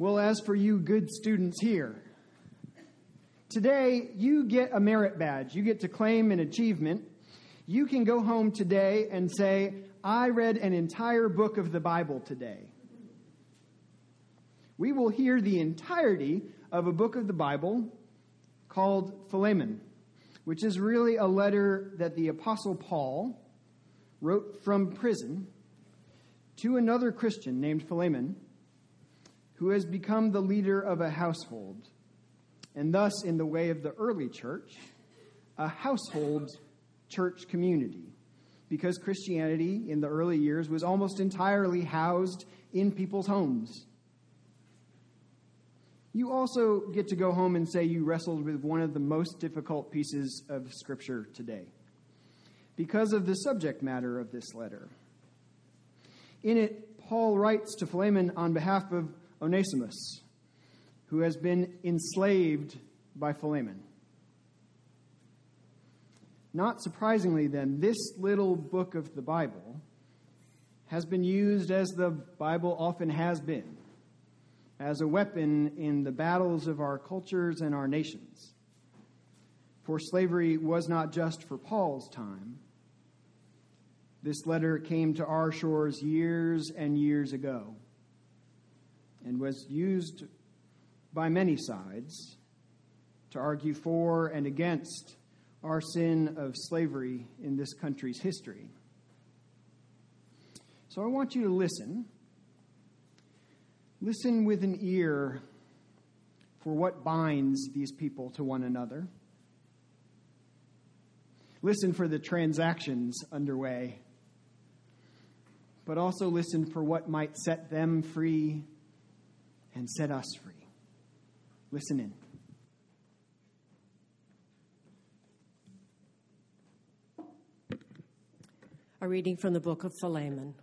Well, as for you good students here, today you get a merit badge. You get to claim an achievement. You can go home today and say, I read an entire book of the Bible today. We will hear the entirety of a book of the Bible called Philemon, which is really a letter that the Apostle Paul wrote from prison to another Christian named Philemon, who has become the leader of a household, and thus, in the way of the early church, a household church community, because Christianity in the early years was almost entirely housed in people's homes. You also get to go home and say you wrestled with one of the most difficult pieces of Scripture today, because of the subject matter of this letter. In it, Paul writes to Philemon on behalf of Onesimus, who has been enslaved by Philemon. Not surprisingly, then, this little book of the Bible has been used, as the Bible often has been, as a weapon in the battles of our cultures and our nations. For slavery was not just for Paul's time. This letter came to our shores years and years ago, and was used by many sides to argue for and against our sin of slavery in this country's history. So I want you to listen. Listen with an ear for what binds these people to one another. Listen for the transactions underway, but also listen for what might set them free and set us free. Listen in. A reading from the book of Philemon.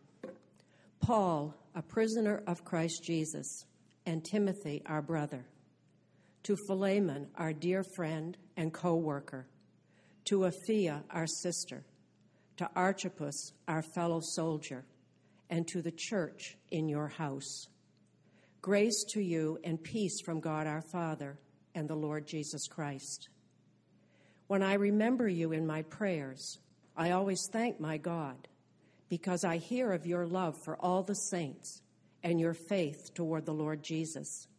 Paul, a prisoner of Christ Jesus, and Timothy, our brother, to Philemon, our dear friend and co-worker, to Apphia, our sister, to Archippus, our fellow soldier, and to the church in your house. Grace to you and peace from God our Father and the Lord Jesus Christ. When I remember you in my prayers, I always thank my God, because I hear of your love for all the saints and your faith toward the Lord Jesus.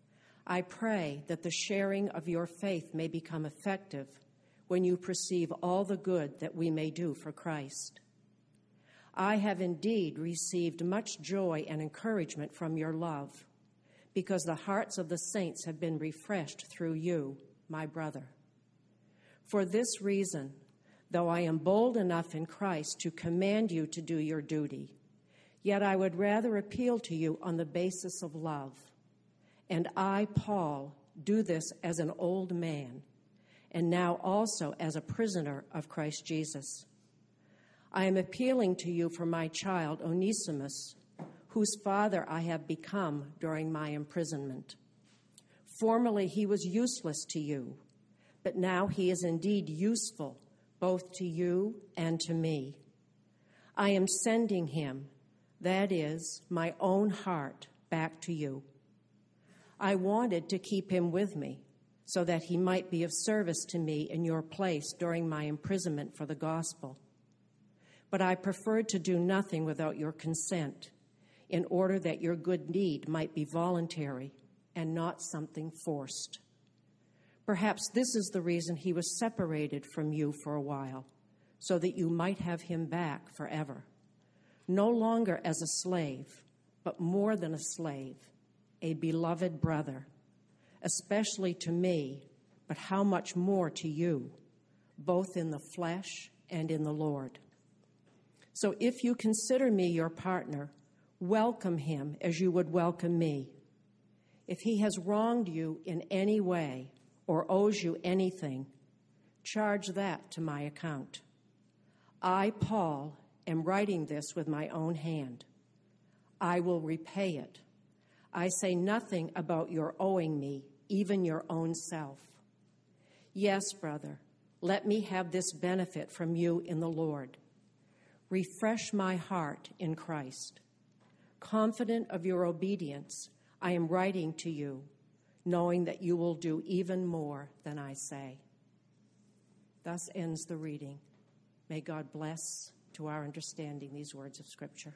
I pray that the sharing of your faith may become effective when you perceive all the good that we may do for Christ. I have indeed received much joy and encouragement from your love, because the hearts of the saints have been refreshed through you, my brother. For this reason, though I am bold enough in Christ to command you to do your duty, yet I would rather appeal to you on the basis of love. And I, Paul, do this as an old man, and now also as a prisoner of Christ Jesus. I am appealing to you for my child, Onesimus, whose father I have become during my imprisonment. Formerly he was useless to you, but now he is indeed useful both to you and to me. I am sending him, that is, my own heart, back to you. I wanted to keep him with me, so that he might be of service to me in your place during my imprisonment for the gospel. But I preferred to do nothing without your consent, in order that your good deed might be voluntary and not something forced. Perhaps this is the reason he was separated from you for a while, so that you might have him back forever, no longer as a slave, but more than a slave, a beloved brother, especially to me, but how much more to you, both in the flesh and in the Lord. So if you consider me your partner, welcome him as you would welcome me. If he has wronged you in any way or owes you anything, charge that to my account. I, Paul, am writing this with my own hand. I will repay it. I say nothing about your owing me, even your own self. Yes, brother, let me have this benefit from you in the Lord. Refresh my heart in Christ. Confident of your obedience, I am writing to you, knowing that you will do even more than I say. Thus ends the reading. May God bless to our understanding these words of Scripture.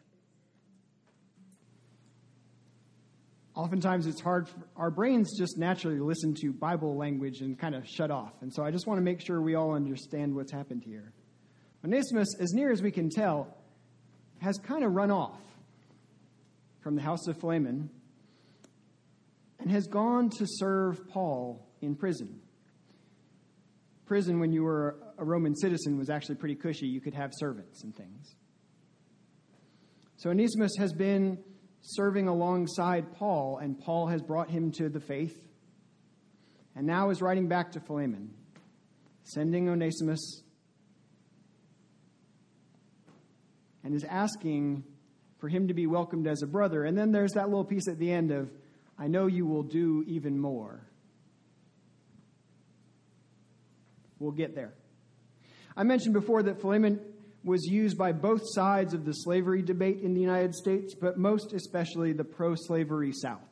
Oftentimes it's hard for our brains just naturally listen to Bible language and kind of shut off. And so I just want to make sure we all understand what's happened here. Onesimus, as near as we can tell, has kind of run off from the house of Philemon and has gone to serve Paul in prison. Prison, when you were a Roman citizen, was actually pretty cushy. You could have servants and things. So Onesimus has been serving alongside Paul, and Paul has brought him to the faith, and now is writing back to Philemon, sending Onesimus, and is asking for him to be welcomed as a brother. And then there's that little piece at the end of, I know you will do even more. We'll get there. I mentioned before that Philemon was used by both sides of the slavery debate in the United States, but most especially the pro-slavery South.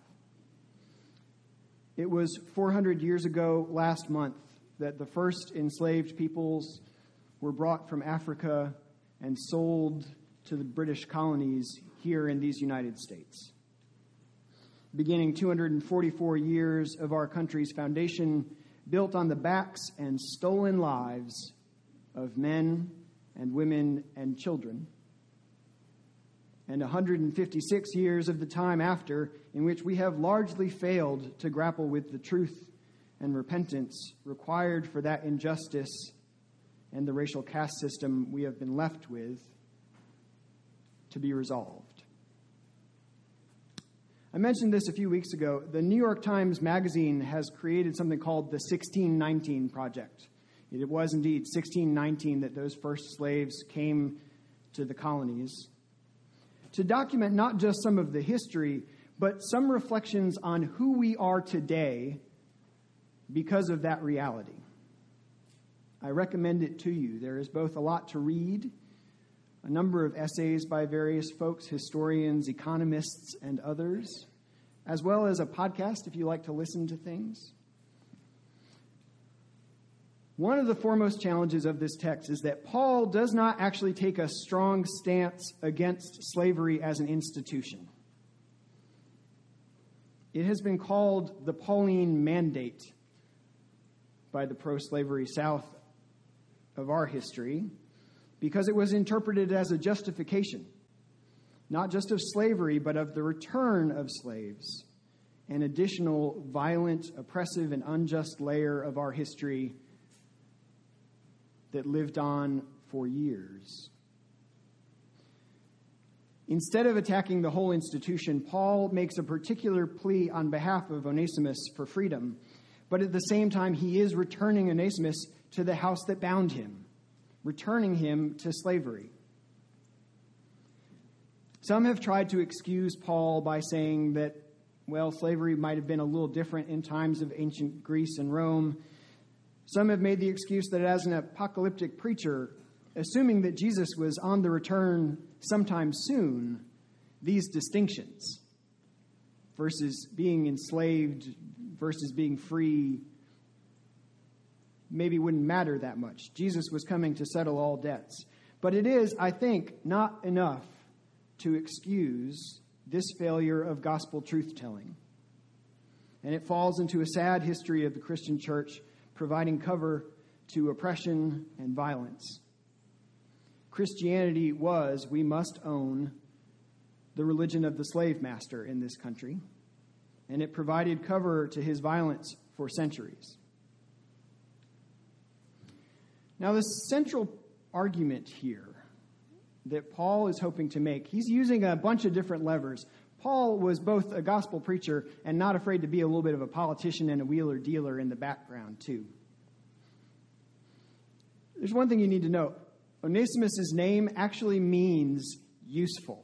It was 400 years ago last month that the first enslaved peoples were brought from Africa and sold to the British colonies here in these United States. Beginning 244 years of our country's foundation, built on the backs and stolen lives of men and women and children, and 156 years of the time after, in which we have largely failed to grapple with the truth and repentance required for that injustice and the racial caste system we have been left with to be resolved. I mentioned this a few weeks ago. The New York Times Magazine has created something called the 1619 Project. It was indeed 1619 that those first slaves came to the colonies to document not just some of the history, but some reflections on who we are today because of that reality. I recommend it to you. There is both a lot to read, a number of essays by various folks, historians, economists, and others, as well as a podcast if you like to listen to things. One of the foremost challenges of this text is that Paul does not actually take a strong stance against slavery as an institution. It has been called the Pauline Mandate by the pro-slavery South of our history because it was interpreted as a justification, not just of slavery, but of the return of slaves, an additional violent, oppressive, and unjust layer of our history that lived on for years. Instead of attacking the whole institution, Paul makes a particular plea on behalf of Onesimus for freedom, but at the same time, he is returning Onesimus to the house that bound him, returning him to slavery. Some have tried to excuse Paul by saying that, well, slavery might have been a little different in times of ancient Greece and Rome. Some have made the excuse that as an apocalyptic preacher, assuming that Jesus was on the return sometime soon, these distinctions versus being enslaved versus being free maybe wouldn't matter that much. Jesus was coming to settle all debts. But it is, I think, not enough to excuse this failure of gospel truth-telling. And it falls into a sad history of the Christian church providing cover to oppression and violence. Christianity was, we must own, the religion of the slave master in this country, and it provided cover to his violence for centuries. Now, the central argument here that Paul is hoping to make, he's using a bunch of different levers. Paul was both a gospel preacher and not afraid to be a little bit of a politician and a wheeler-dealer in the background, too. There's one thing you need to know. Onesimus' name actually means useful.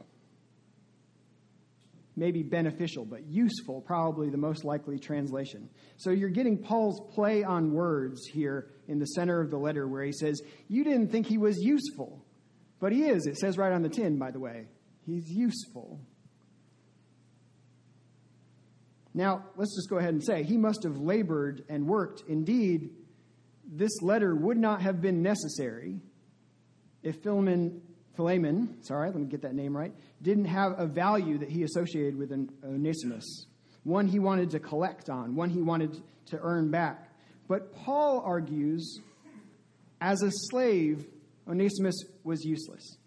Maybe beneficial, but useful, probably the most likely translation. So you're getting Paul's play on words here in the center of the letter where he says, you didn't think he was useful, but he is. It says right on the tin, by the way. He's useful. Now, let's just go ahead and say, he must have labored and worked. Indeed, this letter would not have been necessary if Philemon, let me get that name right, didn't have a value that he associated with Onesimus, one he wanted to collect on, one he wanted to earn back. But Paul argues, as a slave, Onesimus was useless.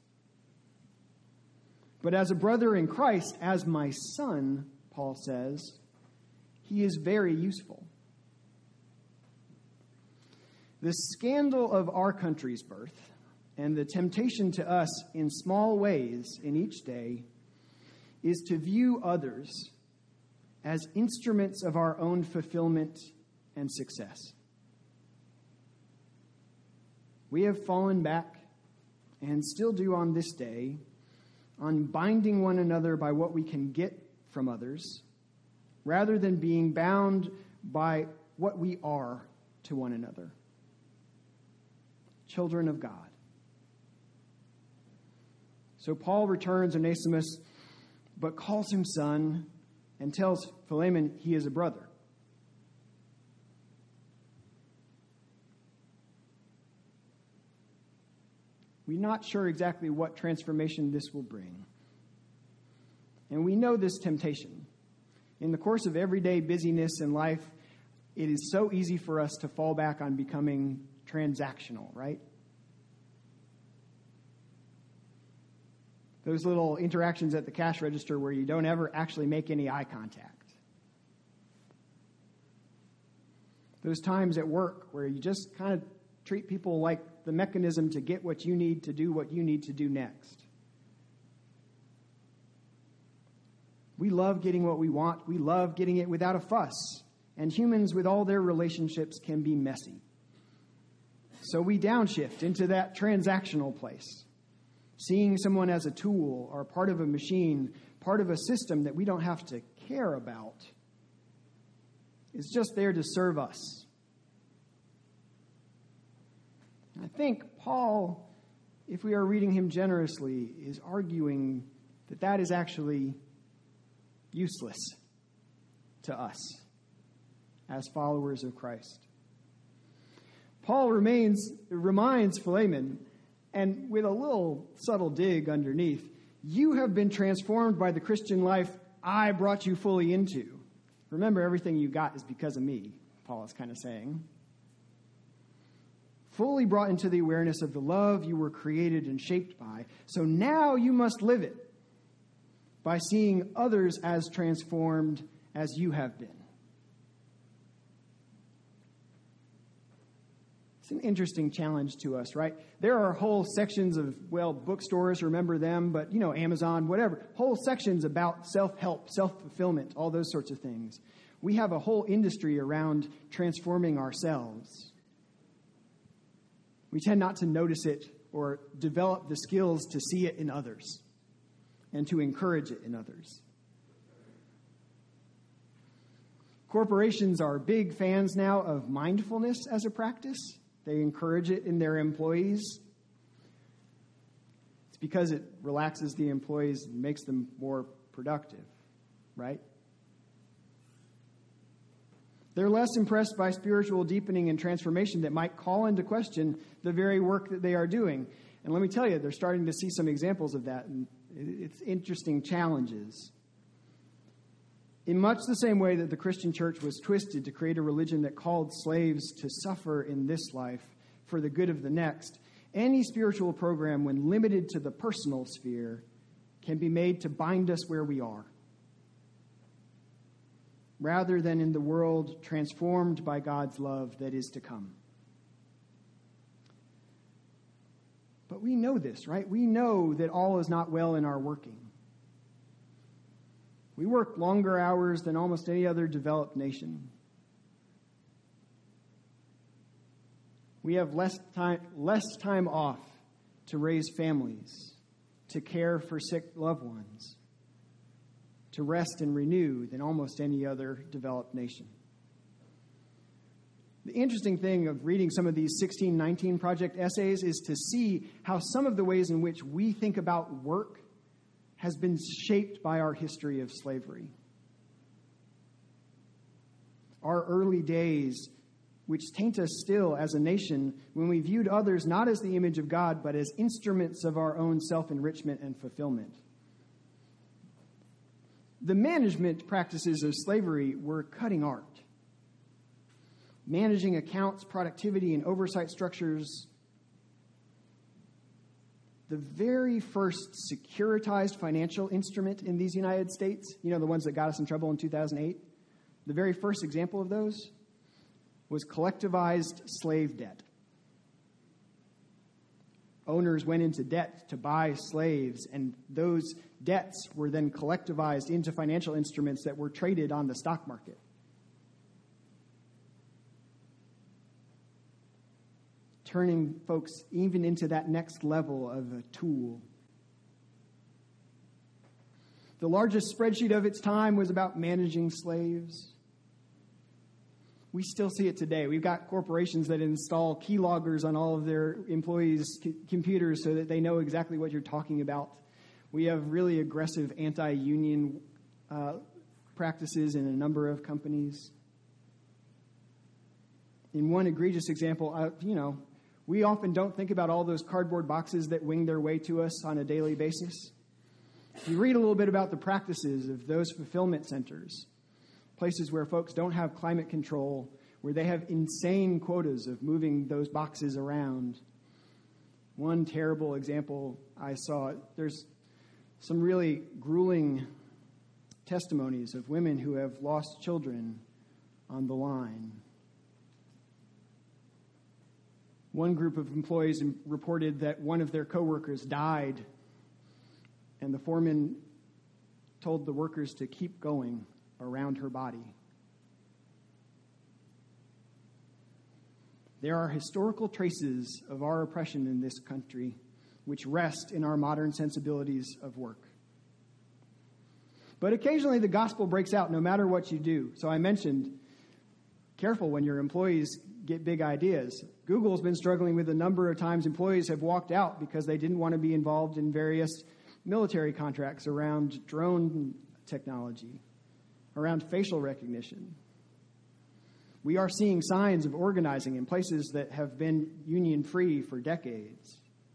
But as a brother in Christ, as my son, Paul says, he is very useful. The scandal of our country's birth and the temptation to us in small ways in each day is to view others as instruments of our own fulfillment and success. We have fallen back, and still do on this day, on binding one another by what we can get from others, rather than being bound by what we are to one another. Children of God. So Paul returns Onesimus, but calls him son, and tells Philemon he is a brother. We're not sure exactly what transformation this will bring. And we know this temptation. In the course of everyday busyness in life, it is so easy for us to fall back on becoming transactional, right? Those little interactions at the cash register where you don't ever actually make any eye contact. Those times at work where you just kind of treat people like the mechanism to get what you need to do what you need to do next. We love getting what we want. We love getting it without a fuss. And humans with all their relationships can be messy. So we downshift into that transactional place, seeing someone as a tool or part of a machine, part of a system that we don't have to care about. It's just there to serve us. I think Paul, if we are reading him generously, is arguing that that is actually useless to us as followers of Christ. Paul reminds Philemon, and with a little subtle dig underneath, you have been transformed by the Christian life I brought you fully into. Remember, everything you got is because of me, Paul is kind of saying. Fully brought into the awareness of the love you were created and shaped by. So now you must live it by seeing others as transformed as you have been. It's an interesting challenge to us, right? There are whole sections of, bookstores, remember them, but, Amazon, whatever. Whole sections about self-help, self-fulfillment, all those sorts of things. We have a whole industry around transforming ourselves. We tend not to notice it or develop the skills to see it in others and to encourage it in others. Corporations are big fans now of mindfulness as a practice. They encourage it in their employees. It's because it relaxes the employees and makes them more productive, right? They're less impressed by spiritual deepening and transformation that might call into question the very work that they are doing. And let me tell you, they're starting to see some examples of that, and it's interesting challenges. In much the same way that the Christian church was twisted to create a religion that called slaves to suffer in this life for the good of the next, any spiritual program, when limited to the personal sphere, can be made to bind us where we are, rather than in the world transformed by God's love that is to come. But we know this, right? We know that all is not well in our working. We work longer hours than almost any other developed nation. We have less time off to raise families, to care for sick loved ones, to rest and renew than almost any other developed nation. The interesting thing of reading some of these 1619 Project essays is to see how some of the ways in which we think about work has been shaped by our history of slavery. our early days, which taint us still as a nation when we viewed others not as the image of God, but as instruments of our own self-enrichment and fulfillment. The management practices of slavery were cutting art. Managing accounts, productivity, and oversight structures. The very first securitized financial instrument in these United States, the ones that got us in trouble in 2008, the very first example of those was collectivized slave debt. Owners went into debt to buy slaves, and those debts were then collectivized into financial instruments that were traded on the stock market. Turning folks even into that next level of a tool. The largest spreadsheet of its time was about managing slaves. We still see it today. We've got corporations that install keyloggers on all of their employees' computers so that they know exactly what you're talking about. We have really aggressive anti-union practices in a number of companies. In one egregious example, we often don't think about all those cardboard boxes that wing their way to us on a daily basis. If you read a little bit about the practices of those fulfillment centers, places where folks don't have climate control, where they have insane quotas of moving those boxes around. One terrible example I saw, there's some really grueling testimonies of women who have lost children on the line. One group of employees reported that one of their coworkers died, and the foreman told the workers to keep going around her body. There are historical traces of our oppression in this country which rest in our modern sensibilities of work. But occasionally the gospel breaks out no matter what you do. So I mentioned, careful when your employees get big ideas. Google's been struggling with a number of times employees have walked out because they didn't want to be involved in various military contracts around drone technology, around facial recognition. We are seeing signs of organizing in places that have been union-free for decades.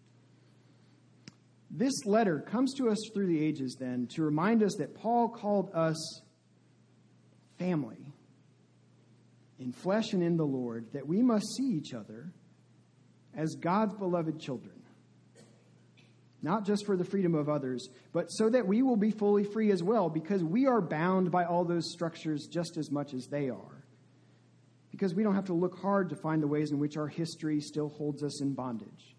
This letter comes to us through the ages, then, to remind us that Paul called us family in flesh and in the Lord, that we must see each other as God's beloved children, not just for the freedom of others, but so that we will be fully free as well, because we are bound by all those structures just as much as they are, because we don't have to look hard to find the ways in which our history still holds us in bondage.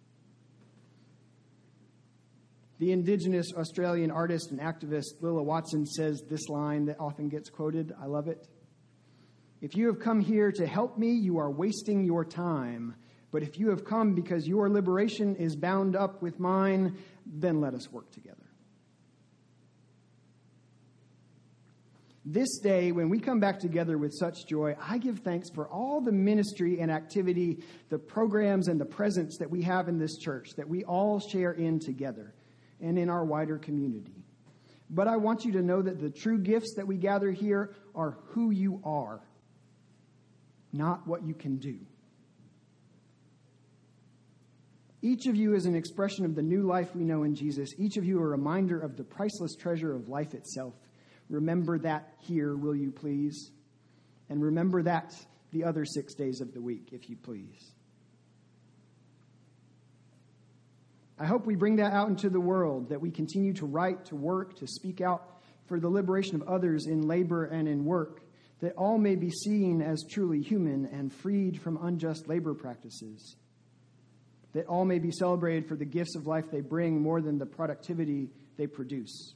The Indigenous Australian artist and activist Lilla Watson says this line that often gets quoted. I love it. If you have come here to help me, you are wasting your time. But if you have come because your liberation is bound up with mine, then let us work together. This day, when we come back together with such joy, I give thanks for all the ministry and activity, the programs and the presence that we have in this church, that we all share in together and in our wider community. But I want you to know that the true gifts that we gather here are who you are, not what you can do. Each of you is an expression of the new life we know in Jesus. Each of you a reminder of the priceless treasure of life itself. Remember that here, will you please? And remember that the other 6 days of the week, if you please. I hope we bring that out into the world, that we continue to write, to work, to speak out for the liberation of others in labor and in work, that all may be seen as truly human and freed from unjust labor practices, that all may be celebrated for the gifts of life they bring more than the productivity they produce.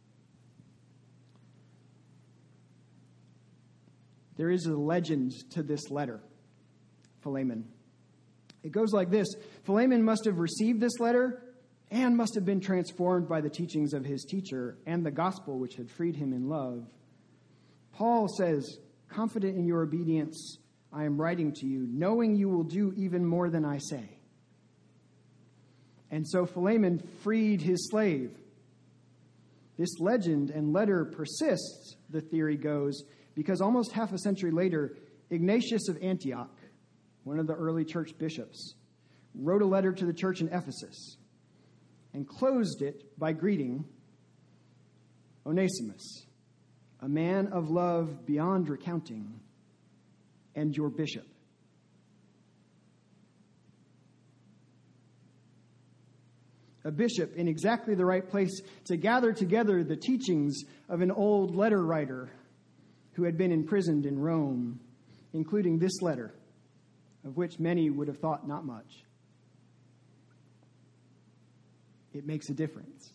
There is a legend to this letter, Philemon. It goes like this. Philemon must have received this letter and must have been transformed by the teachings of his teacher and the gospel which had freed him in love. Paul says, confident in your obedience, I am writing to you, knowing you will do even more than I say. And so Philemon freed his slave. This legend and letter persists, the theory goes, because almost half a century later, Ignatius of Antioch, one of the early church bishops, wrote a letter to the church in Ephesus and closed it by greeting Onesimus, a man of love beyond recounting, and your bishop. A bishop in exactly the right place to gather together the teachings of an old letter writer who had been imprisoned in Rome, including this letter, of which many would have thought not much. It makes a difference.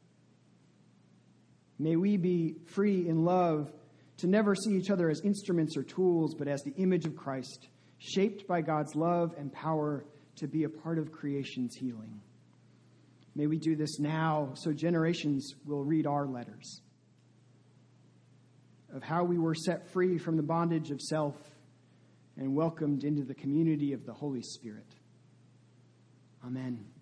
May we be free in love to never see each other as instruments or tools, but as the image of Christ, shaped by God's love and power to be a part of creation's healing. May we do this now so generations will read our letters of how we were set free from the bondage of self and welcomed into the community of the Holy Spirit. Amen.